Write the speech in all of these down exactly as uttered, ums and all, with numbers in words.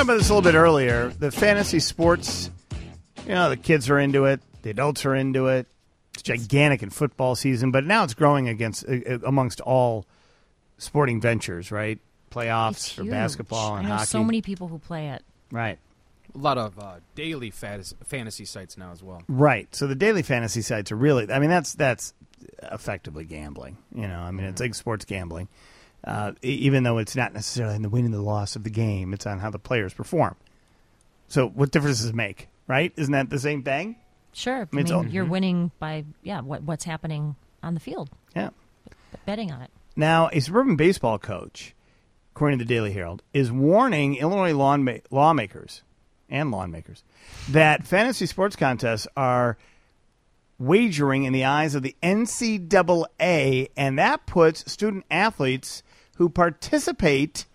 talking about this a little bit earlier. The fantasy sports, you know, the kids are into it. The adults are into it. It's gigantic in football season, but now it's growing against uh, amongst all sporting ventures, right? Playoffs for basketball and I know hockey. So many people who play it. Right. A lot of uh, daily fantasy sites now as well. Right. So the daily fantasy sites are really, I mean, that's that's effectively gambling. You know, I mean, mm-hmm. it's like sports gambling. Uh, even though it's not necessarily in the win and the loss of the game, it's on how the players perform. So what difference does it make, right? Isn't that the same thing? Sure. I mean, I mean all, you're mm-hmm. winning by, yeah, what what what's happening on the field. Yeah. Betting on it. Now, a suburban baseball coach, according to the Daily Herald, is warning Illinois lawn ma- lawmakers and lawmakers that fantasy sports contests are wagering in the eyes of the N C double A, and that puts student athletes who participate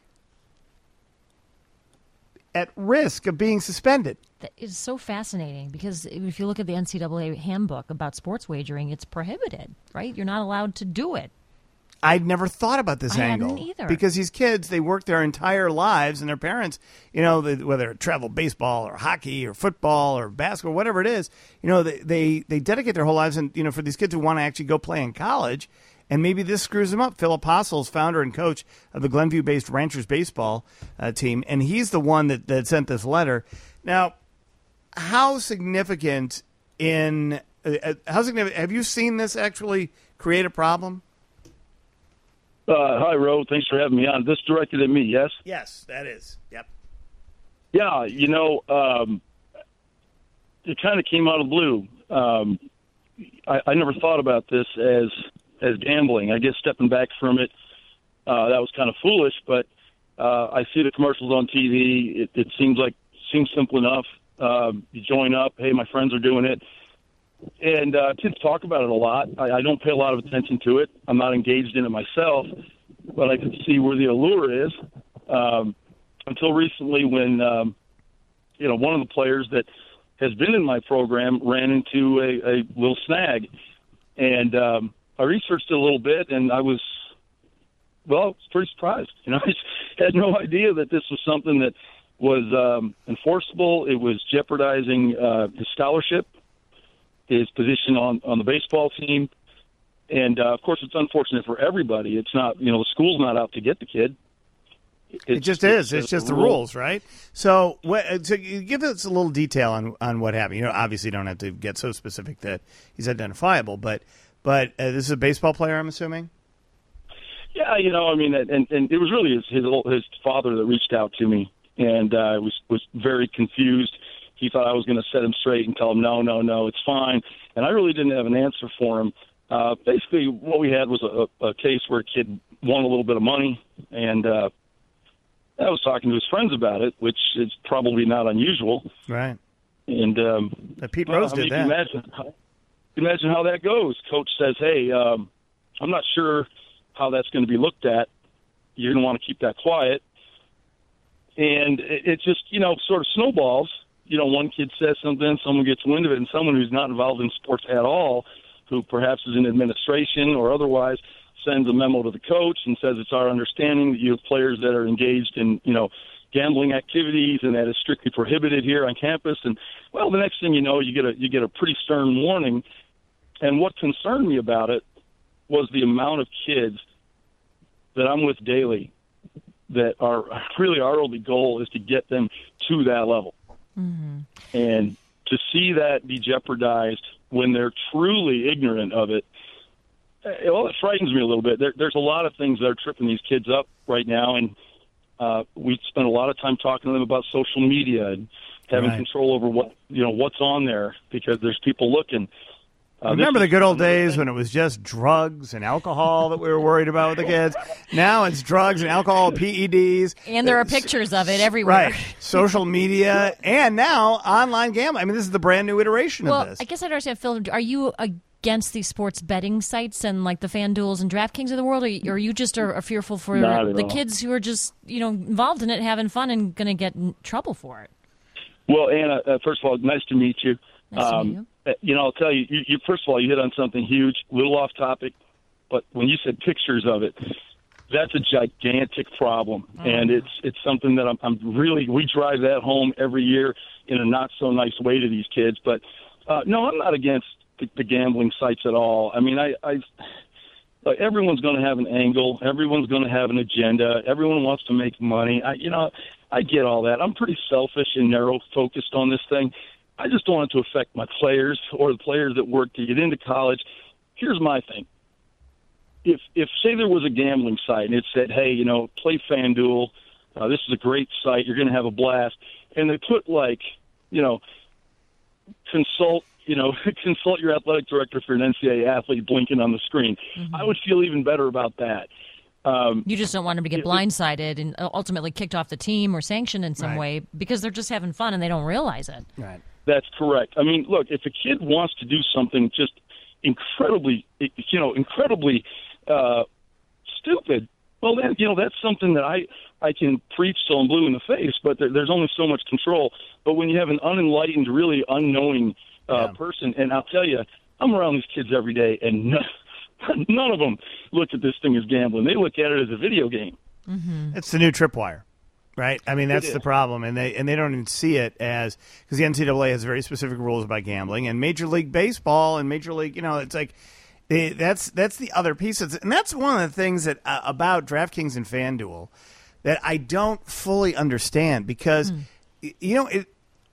at risk of being suspended. That is so fascinating because if you look at the N C double A handbook about sports wagering, it's prohibited, right? You're not allowed to do it. I'd never thought about this I angle. hadn't either. Because these kids, they work their entire lives, and their parents, you know, they, whether it travel baseball or hockey or football or basketball, whatever it is, you know, they, they, they dedicate their whole lives. And, you know, for these kids who want to actually go play in college, and maybe this screws them up. Phil Apostles, founder and coach of the Glenview-based Ranchers baseball uh, team, and he's the one that, that sent this letter. Now, how significant in uh, how significant have you seen this actually create a problem? Uh, hi, Ro. Thanks for having me on. This directed at me, yes? Yes, that is. Yep. Yeah, you know, um, it kind of came out of the blue. Um, I, I never thought about this as as gambling. I guess stepping back from it, uh, that was kind of foolish, but uh, I see the commercials on T V. It, it seems like seems simple enough. Uh, you join up. Hey, my friends are doing it. And uh, kids talk about it a lot. I, I don't pay a lot of attention to it. I'm not engaged in it myself, but I can see where the allure is. Um, until recently when, um, you know, one of the players that has been in my program ran into a, a little snag. And um, I researched it a little bit, and I was, well, I was pretty surprised. You know, I just had no idea that this was something that was um, enforceable. It was jeopardizing uh, his scholarship, his position on, on the baseball team. And, uh, of course, it's unfortunate for everybody. It's not, you know, the school's not out to get the kid. It's, it just is. It's, it's just the rule. rules, right? So, what, so give us a little detail on, on what happened. You know, obviously you don't have to get so specific that he's identifiable, but but uh, this is a baseball player, I'm assuming? Yeah, you know, I mean, and, and it was really his, his, his father that reached out to me, and I uh, was, was very confused. He thought I was going to set him straight and tell him, no, no, no, it's fine. And I really didn't have an answer for him. Uh, basically, what we had was a, a case where a kid won a little bit of money, and uh, I was talking to his friends about it, which is probably not unusual. Right. And um, uh, Pete Rose well, I mean, did that. Imagine, imagine how that goes. Coach says, hey, um, I'm not sure how that's going to be looked at. You're going to want to keep that quiet. And it, it just, you know, sort of snowballs. You know, one kid says something, someone gets wind of it, and someone who's not involved in sports at all, who perhaps is in administration or otherwise, sends a memo to the coach and says it's our understanding that you have players that are engaged in, you know, gambling activities, and that is strictly prohibited here on campus. And, well, the next thing you know, you get a you get a pretty stern warning. And what concerned me about it was the amount of kids that I'm with daily that are really our only goal is to get them to that level. Mm-hmm. And to see that be jeopardized when they're truly ignorant of it, well, it frightens me a little bit. There, there's a lot of things that are tripping these kids up right now, and uh, we spend a lot of time talking to them about social media and having right. control over what you know what's on there because there's people looking. Uh, Remember the good old days thing. when it was just drugs and alcohol that we were worried about with the kids? Now it's drugs and alcohol, P E Ds. And there are pictures of it everywhere. Right. Social media and now online gambling. I mean, this is the brand new iteration well, of this. I guess I don't understand, Phil. Are you against these sports betting sites and like the FanDuels and DraftKings of the world, or, or you just are, are fearful for the all. kids who are just you know involved in it, having fun, and going to get in trouble for it? Well, Anna, uh, first of all, nice to meet you. Nice um, to meet you. You know, I'll tell you, you, you, first of all, you hit on something huge, a little off topic, but when you said pictures of it, that's a gigantic problem, oh. and it's it's something that I'm, I'm really we drive that home every year in a not so nice way to these kids. But uh, no, I'm not against the, the gambling sites at all. I mean, I, I like, everyone's going to have an angle, everyone's going to have an agenda, everyone wants to make money. I, you know, I get all that. I'm pretty selfish and narrow focused on this thing. I just don't want it to affect my players or the players that work to get into college. Here's my thing. If, if say there was a gambling site and it said, hey, you know, play FanDuel, uh, this is a great site, you're going to have a blast, and they put, like, you know, consult, you know, consult your athletic director for an N C double A athlete blinking on the screen, mm-hmm. I would feel even better about that. Um, you just don't want them to get blindsided and ultimately kicked off the team or sanctioned in some right. way because they're just having fun and they don't realize it. Right. That's correct. I mean, look, if a kid wants to do something just incredibly, you know, incredibly uh, stupid, well, then, you know, that's something that I, I can preach till I'm blue in the face, but there, there's only so much control. But when you have an unenlightened, really unknowing uh, yeah. person, and I'll tell you, I'm around these kids every day, and none, none of them look at this thing as gambling. They look at it as a video game. Mm-hmm. It's the new tripwire. Right, I mean that's the problem, and they and they don't even see it as because the N C double A has very specific rules about gambling, and Major League Baseball and Major League, you know, it's like they, that's that's the other piece, and that's one of the things that uh, about DraftKings and FanDuel that I don't fully understand because mm. you know, it,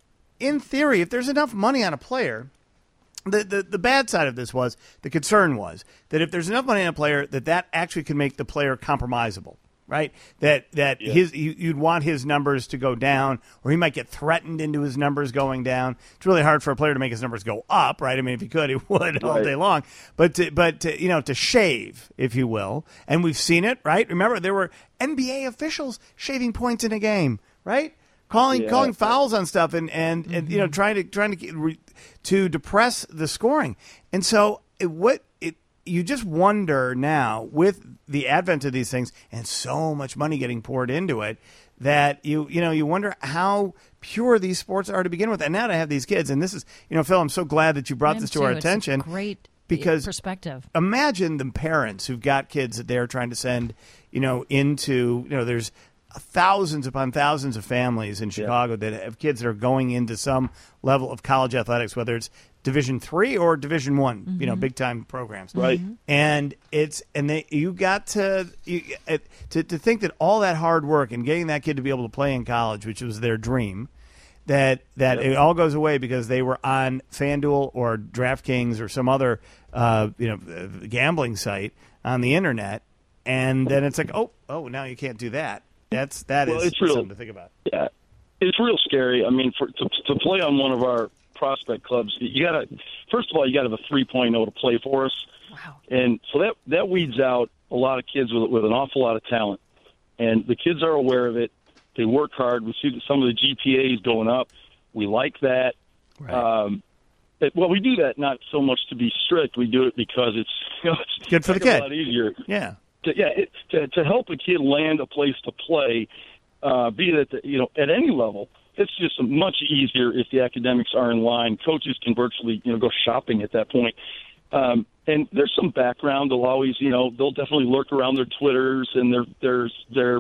in theory, if there's enough money on a player. The, the the bad side of this was the concern was that if there's enough money on a player that that actually could make the player compromisable. Right, that that yeah. his you, you'd want his numbers to go down, or he might get threatened into his numbers going down. It's really hard for a player to make his numbers go up, right? I mean, if he could, he would right. all day long. But to, but to, you know, to shave, if you will, and we've seen it, right? Remember, there were N B A officials shaving points in a game, right? Calling yeah. calling fouls on stuff, and and, mm-hmm. and you know, trying to trying to to depress the scoring. And so, it, what it you just wonder now with the advent of these things and so much money getting poured into it that you you know you wonder how pure these sports are to begin with. And now to have these kids, and this is, you know, Phil, I'm so glad that you brought this to too. our It's attention. A great because perspective. Imagine the parents who've got kids that they're trying to send, you know, into, you know, there's thousands upon thousands of families in Chicago yeah. that have kids that are going into some level of college athletics, whether it's Division three or Division one, mm-hmm. you know, big time programs, right? Mm-hmm. And it's and they you got to you, to to think that all that hard work and getting that kid to be able to play in college, which was their dream, that that yep. it all goes away because they were on FanDuel or DraftKings or some other uh, you know gambling site on the internet, and then it's like oh oh now you can't do that. That's that well, is it's real, something to think about. Yeah, it's real scary. I mean, for to, to play on one of our prospect clubs, you gotta first of all you gotta have a three point oh to play for us. Wow. And so that that weeds out a lot of kids with with an awful lot of talent, and the kids are aware of it. They work hard. We see that some of the G P As going up. We like that. Right. Um, it, well, we do that not so much to be strict. We do it because it's, you know, it's good for the kid. A lot easier. Yeah. To, yeah. It, to to help a kid land a place to play, uh, be it at the, you know at any level. It's just much easier if the academics are in line. Coaches can virtually, you know, go shopping at that point. Um, and there's some background. They'll always, you know, they'll definitely lurk around their Twitters and their their their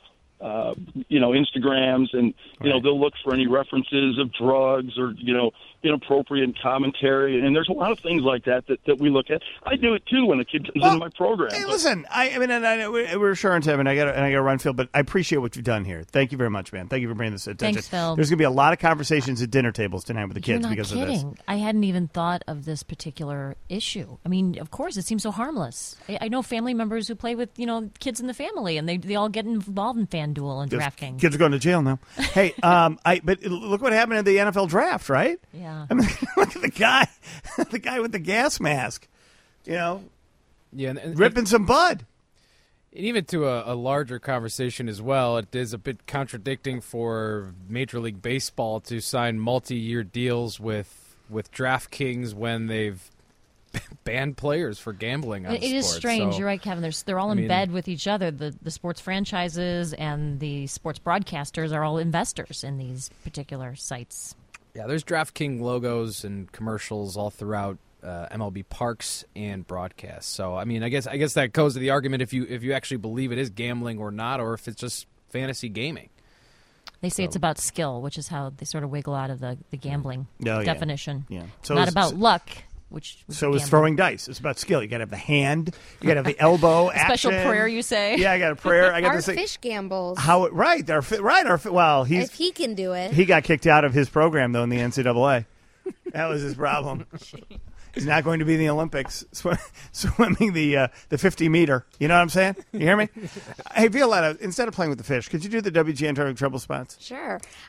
uh, you know Instagrams, and you right. know they'll look for any references of drugs or you know inappropriate commentary. And there's a lot of things like that that, that we look at. I do it too when a kid comes well, into my program. Hey, but, listen, I, I mean, and I, we're sure on time, and I got and I got to run, Phil. But I appreciate what you've done here. Thank you very much, man. Thank you for bringing this attention. Thanks, Phil. There's going to be a lot of conversations at dinner tables tonight with the kids You're not because kidding. of this. I hadn't even thought of this particular issue. I mean, of course, it seems so harmless. I, I know family members who play with you know kids in the family, and they they all get involved in FanDuel and DraftKings. Kids are going to jail now. Hey, um, I but look what happened in the N F L draft, right? Yeah. I mean, look at the guy, the guy with the gas mask, you know, yeah, and, and, ripping some bud. And even to a, a larger conversation as well, it is a bit contradicting for Major League Baseball to sign multi-year deals with with DraftKings when they've banned players for gambling on it sports. It is strange. So, You're right, Kevin. They're, they're all I in mean, bed with each other. The the sports franchises and the sports broadcasters are all investors in these particular sites. Yeah, there's DraftKings logos and commercials all throughout uh, M L B parks and broadcasts. So, I mean, I guess I guess that goes to the argument if you if you actually believe it is gambling or not, or if it's just fantasy gaming. They say so. it's about skill, which is how they sort of wiggle out of the, the gambling oh, definition. Yeah. yeah. It's So not it's, about so, luck. Which so it's throwing dice. It's about skill. You got to have the hand. You got to have the elbow. A special action. prayer, you say? Yeah, I got a prayer. I got our to say fish gambles. how it, right. Our right. Our well, he's if he can do it. He got kicked out of his program though in the N C double A. That was his problem. He's not going to be in the Olympics sw- swimming the uh, the fifty meter. You know what I'm saying? You hear me? Hey, Violetta, instead of playing with the fish, could you do the W G N Trouble spots? Sure.